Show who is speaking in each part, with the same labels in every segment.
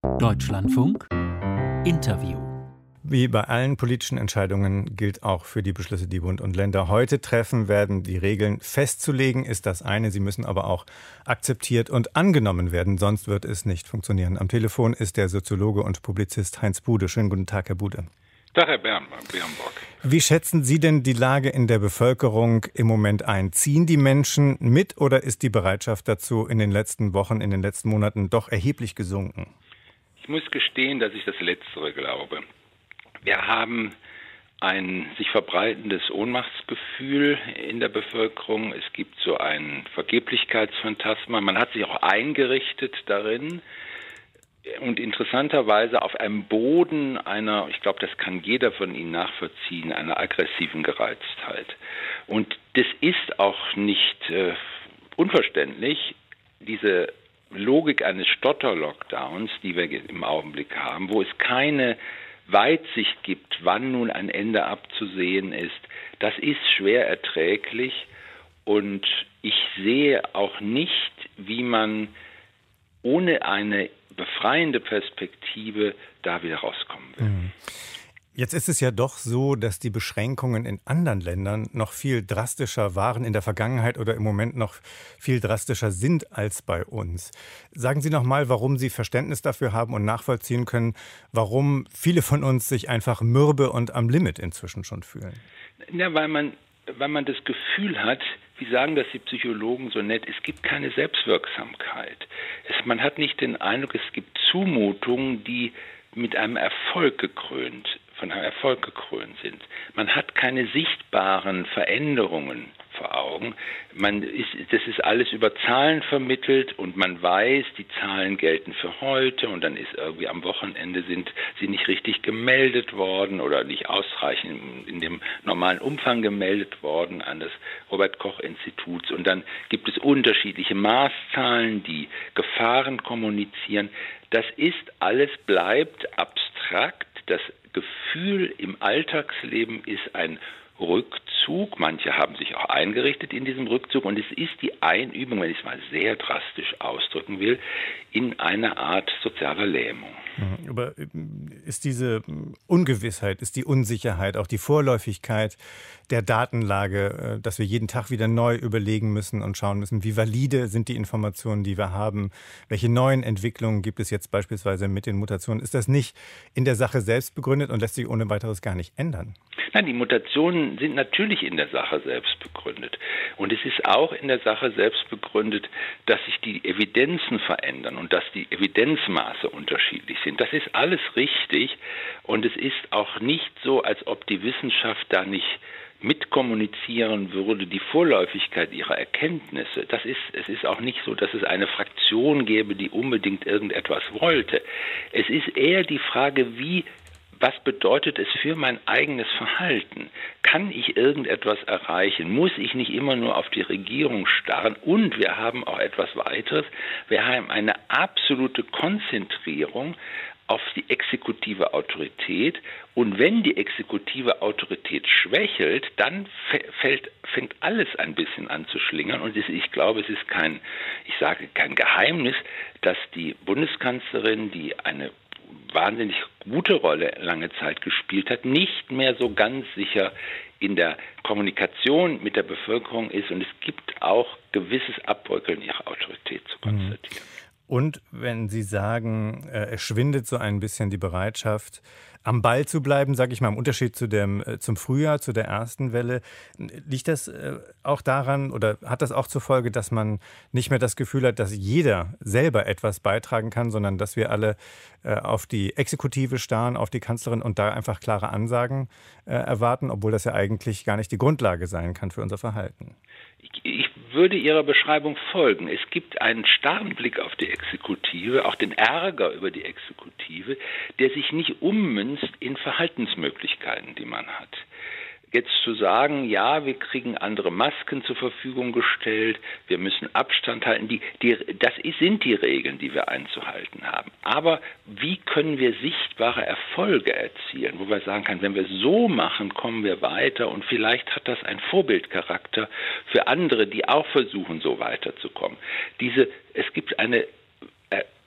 Speaker 1: Deutschlandfunk Interview.
Speaker 2: Wie bei allen politischen Entscheidungen gilt auch für die Beschlüsse, die Bund und Länder heute treffen werden. Die Regeln festzulegen ist das eine. Sie müssen aber auch akzeptiert und angenommen werden, sonst wird es nicht funktionieren. Am Telefon ist der Soziologe und Publizist Heinz Bude. Schönen guten Tag, Herr Bude.
Speaker 3: Tag, Herr Bernbock.
Speaker 2: Wie schätzen Sie denn die Lage in der Bevölkerung im Moment ein? Ziehen die Menschen mit oder ist die Bereitschaft dazu in den letzten Wochen, in den letzten Monaten doch erheblich gesunken?
Speaker 3: Ich muss gestehen, dass ich das Letztere glaube. Wir haben ein sich verbreitendes Ohnmachtsgefühl in der Bevölkerung. Es gibt so ein Vergeblichkeitsphantasma. Man hat sich auch eingerichtet darin. Und interessanterweise auf einem Boden einer, ich glaube, das kann jeder von Ihnen nachvollziehen, einer aggressiven Gereiztheit. Und das ist auch nicht unverständlich, diese Logik eines Stotter-Lockdowns, die wir im Augenblick haben, wo es keine Weitsicht gibt, wann nun ein Ende abzusehen ist, das ist schwer erträglich. Und ich sehe auch nicht, wie man ohne eine befreiende Perspektive da wieder rauskommen will.
Speaker 2: Jetzt ist es ja doch so, dass die Beschränkungen in anderen Ländern noch viel drastischer waren in der Vergangenheit oder im Moment noch viel drastischer sind als bei uns. Sagen Sie noch mal, warum Sie Verständnis dafür haben und nachvollziehen können, warum viele von uns sich einfach mürbe und am Limit inzwischen schon fühlen.
Speaker 3: Ja, weil man das Gefühl hat, wie sagen das die Psychologen so nett, es gibt keine Selbstwirksamkeit. Man hat nicht den Eindruck, es gibt Zumutungen, die mit einem von einem Erfolg gekrönt sind. Man hat keine sichtbaren Veränderungen vor Augen. Das ist alles über Zahlen vermittelt und man weiß, die Zahlen gelten für heute und dann ist irgendwie am Wochenende sind sie nicht richtig gemeldet worden oder nicht ausreichend in dem normalen Umfang gemeldet worden an das Robert-Koch-Instituts und dann gibt es unterschiedliche Maßzahlen, die Gefahren kommunizieren. Das bleibt abstrakt. Das Gefühl im Alltagsleben ist ein Rückzug. Manche haben sich auch eingerichtet in diesem Rückzug und es ist die Einübung, wenn ich es mal sehr drastisch ausdrücken will, in eine Art sozialer Lähmung.
Speaker 2: Aber ist diese Ungewissheit, ist die Unsicherheit, auch die Vorläufigkeit der Datenlage, dass wir jeden Tag wieder neu überlegen müssen und schauen müssen, wie valide sind die Informationen, die wir haben, welche neuen Entwicklungen gibt es jetzt beispielsweise mit den Mutationen, ist das nicht in der Sache selbst begründet und lässt sich ohne weiteres gar nicht ändern?
Speaker 3: Nein, die Mutationen sind natürlich in der Sache selbst begründet. Und es ist auch in der Sache selbst begründet, dass sich die Evidenzen verändern und dass die Evidenzmaße unterschiedlich sind. Das ist alles richtig und es ist auch nicht so, als ob die Wissenschaft da nicht mitkommunizieren würde, die Vorläufigkeit ihrer Erkenntnisse. Es ist auch nicht so, dass es eine Fraktion gäbe, die unbedingt irgendetwas wollte. Es ist eher die Frage, was bedeutet es für mein eigenes Verhalten? Kann ich irgendetwas erreichen? Muss ich nicht immer nur auf die Regierung starren? Und wir haben auch etwas weiteres. Wir haben eine absolute Konzentrierung auf die exekutive Autorität. Und wenn die exekutive Autorität schwächelt, dann fängt alles ein bisschen an zu schlingern. Und ich glaube, es ist kein Geheimnis, dass die Bundeskanzlerin, die eine wahnsinnig gute Rolle lange Zeit gespielt hat, nicht mehr so ganz sicher in der Kommunikation mit der Bevölkerung ist und es gibt auch gewisses Abbröckeln ihrer Autorität zu konstatieren.
Speaker 2: Und wenn Sie sagen, es schwindet so ein bisschen die Bereitschaft, am Ball zu bleiben, sage ich mal, im Unterschied zum Frühjahr, zu der ersten Welle, liegt das auch daran oder hat das auch zur Folge, dass man nicht mehr das Gefühl hat, dass jeder selber etwas beitragen kann, sondern dass wir alle auf die Exekutive starren, auf die Kanzlerin und da einfach klare Ansagen erwarten, obwohl das ja eigentlich gar nicht die Grundlage sein kann für unser Verhalten?
Speaker 3: Ich würde Ihrer Beschreibung folgen. Es gibt einen starren Blick auf die Exekutive, auch den Ärger über die Exekutive, der sich nicht ummünzt in Verhaltensmöglichkeiten, die man hat. Jetzt zu sagen, ja, wir kriegen andere Masken zur Verfügung gestellt, wir müssen Abstand halten, das sind die Regeln, die wir einzuhalten haben. Aber wie können wir sichtbare Erfolge erzielen, wo wir sagen können, wenn wir so machen, kommen wir weiter und vielleicht hat das einen Vorbildcharakter für andere, die auch versuchen, so weiterzukommen. Es gibt eine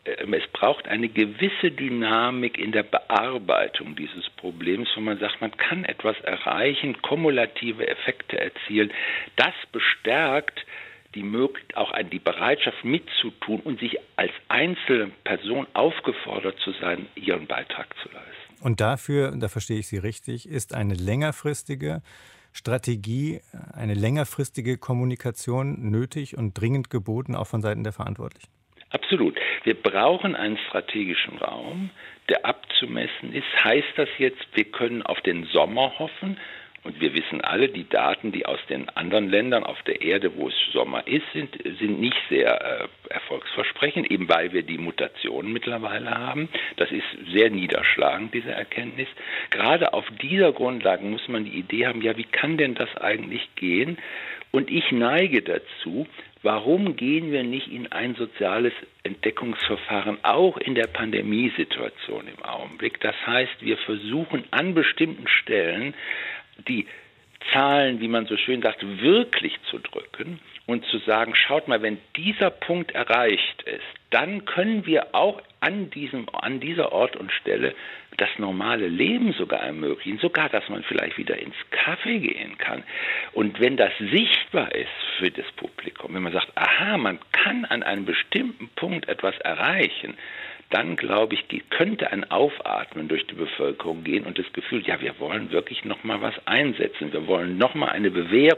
Speaker 3: es braucht eine gewisse Dynamik in der Bearbeitung dieses Problems, wo man sagt, man kann etwas erreichen, kumulative Effekte erzielen. Das bestärkt auch die Bereitschaft mitzutun und sich als einzelne Person aufgefordert zu sein, ihren Beitrag zu leisten.
Speaker 2: Und dafür, da verstehe ich Sie richtig, ist eine längerfristige Strategie, eine längerfristige Kommunikation nötig und dringend geboten, auch von Seiten der Verantwortlichen?
Speaker 3: Absolut. Wir brauchen einen strategischen Raum, der abzumessen ist. Heißt das jetzt, wir können auf den Sommer hoffen? Und wir wissen alle, die Daten, die aus den anderen Ländern auf der Erde, wo es Sommer ist, sind nicht sehr erfolgsversprechend, eben weil wir die Mutationen mittlerweile haben. Das ist sehr niederschlagend, diese Erkenntnis. Gerade auf dieser Grundlage muss man die Idee haben, ja, wie kann denn das eigentlich gehen? Und ich neige dazu, warum gehen wir nicht in ein soziales Entdeckungsverfahren, auch in der Pandemiesituation im Augenblick? Das heißt, wir versuchen an bestimmten Stellen, die Zahlen, wie man so schön sagt, wirklich zu drücken und zu sagen, schaut mal, wenn dieser Punkt erreicht ist, dann können wir auch an dieser Ort und Stelle das normale Leben sogar ermöglichen, sogar, dass man vielleicht wieder ins Café gehen kann. Und wenn das sichtbar ist für das Publikum, wenn man sagt, aha, man kann an einem bestimmten Punkt etwas erreichen, dann, glaube ich, könnte ein Aufatmen durch die Bevölkerung gehen und das Gefühl, ja, wir wollen wirklich noch mal was einsetzen. Wir wollen noch mal eine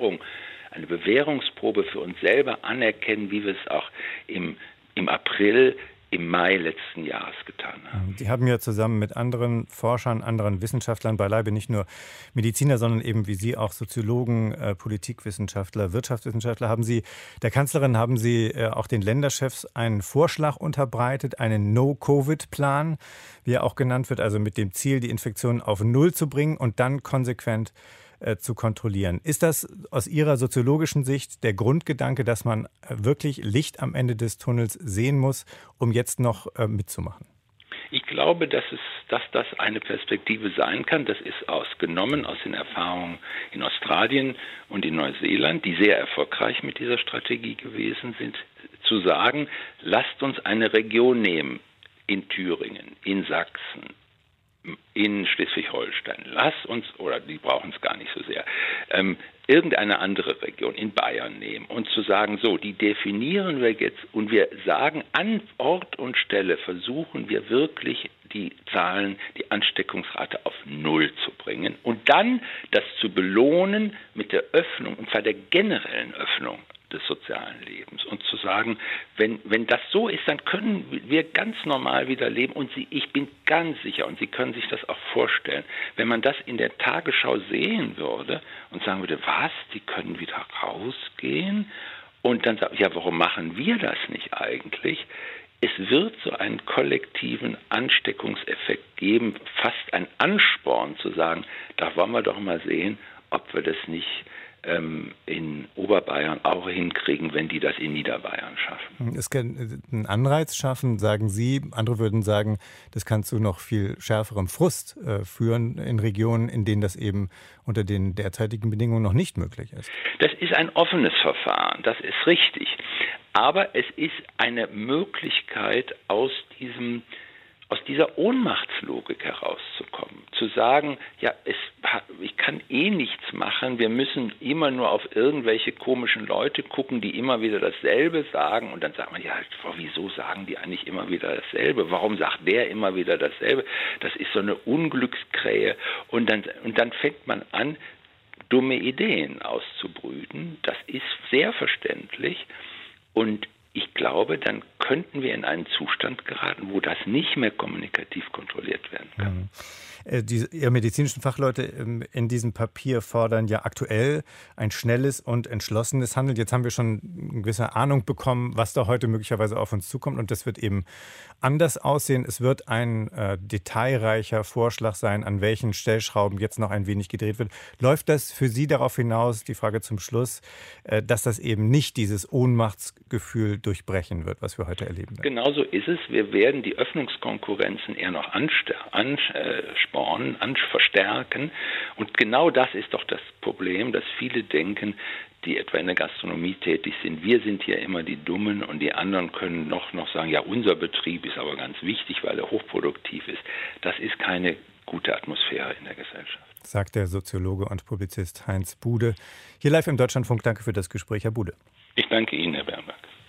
Speaker 3: Bewährungsprobe für uns selber anerkennen, wie wir es auch im April, im Mai letzten Jahres getan haben.
Speaker 2: Sie haben ja zusammen mit anderen Forschern, anderen Wissenschaftlern, beileibe nicht nur Mediziner, sondern eben wie Sie auch Soziologen, Politikwissenschaftler, Wirtschaftswissenschaftler, der Kanzlerin haben Sie auch den Länderchefs einen Vorschlag unterbreitet, einen No-Covid-Plan, wie er auch genannt wird, also mit dem Ziel, die Infektionen auf Null zu bringen und dann konsequent zu kontrollieren. Ist das aus Ihrer soziologischen Sicht der Grundgedanke, dass man wirklich Licht am Ende des Tunnels sehen muss, um jetzt noch mitzumachen?
Speaker 3: Ich glaube, dass das eine Perspektive sein kann. Das ist genommen aus den Erfahrungen in Australien und in Neuseeland, die sehr erfolgreich mit dieser Strategie gewesen sind, zu sagen, lasst uns eine Region nehmen, in Thüringen, in Sachsen, in Schleswig-Holstein, oder die brauchen es gar nicht so sehr, irgendeine andere Region in Bayern nehmen und zu sagen, so, die definieren wir jetzt und wir sagen, an Ort und Stelle versuchen wir wirklich die Zahlen, die Ansteckungsrate auf Null zu bringen und dann das zu belohnen mit der Öffnung, und zwar der generellen Öffnung des sozialen Lebens und zu sagen, wenn das so ist, dann können wir ganz normal wieder leben und ich bin ganz sicher und Sie können sich das auch vorstellen, wenn man das in der Tagesschau sehen würde und sagen würde, was, die können wieder rausgehen und dann sagen, ja, warum machen wir das nicht eigentlich? Es wird so einen kollektiven Ansteckungseffekt geben, fast ein Ansporn zu sagen, da wollen wir doch mal sehen, ob wir das nicht in Oberbayern auch hinkriegen, wenn die das in Niederbayern schaffen.
Speaker 2: Es kann einen Anreiz schaffen, sagen Sie. Andere würden sagen, das kann zu noch viel schärferem Frust führen in Regionen, in denen das eben unter den derzeitigen Bedingungen noch nicht möglich ist.
Speaker 3: Das ist ein offenes Verfahren, das ist richtig. Aber es ist eine Möglichkeit, aus dieser Ohnmachtslogik herauszukommen, zu sagen, ja, ich kann nichts machen, wir müssen immer nur auf irgendwelche komischen Leute gucken, die immer wieder dasselbe sagen und dann sagt man, ja, wieso sagen die eigentlich immer wieder dasselbe? Warum sagt der immer wieder dasselbe? Das ist so eine Unglückskrähe und dann fängt man an, dumme Ideen auszubrüten. Das ist sehr verständlich und ich glaube, dann könnten wir in einen Zustand geraten, wo das nicht mehr kommunikativ kontrolliert werden kann.
Speaker 2: Ihre medizinischen Fachleute in diesem Papier fordern ja aktuell ein schnelles und entschlossenes Handeln. Jetzt haben wir schon eine gewisse Ahnung bekommen, was da heute möglicherweise auf uns zukommt. Und das wird eben anders aussehen. Es wird ein detailreicher Vorschlag sein, an welchen Stellschrauben jetzt noch ein wenig gedreht wird. Läuft das für Sie darauf hinaus, die Frage zum Schluss, dass das eben nicht dieses Ohnmachtsgefühl durchbrechen wird, was wir heute erleben werden?
Speaker 3: Genauso ist es. Wir werden die Öffnungskonkurrenzen eher noch verstärken. Und genau das ist doch das Problem, dass viele denken, die etwa in der Gastronomie tätig sind. Wir sind hier immer die Dummen und die anderen können noch sagen, ja, unser Betrieb ist aber ganz wichtig, weil er hochproduktiv ist. Das ist keine gute Atmosphäre in der Gesellschaft.
Speaker 2: Sagt der Soziologe und Publizist Heinz Bude. Hier live im Deutschlandfunk. Danke für das Gespräch, Herr Bude.
Speaker 3: Ich danke Ihnen, Herr Bernberg.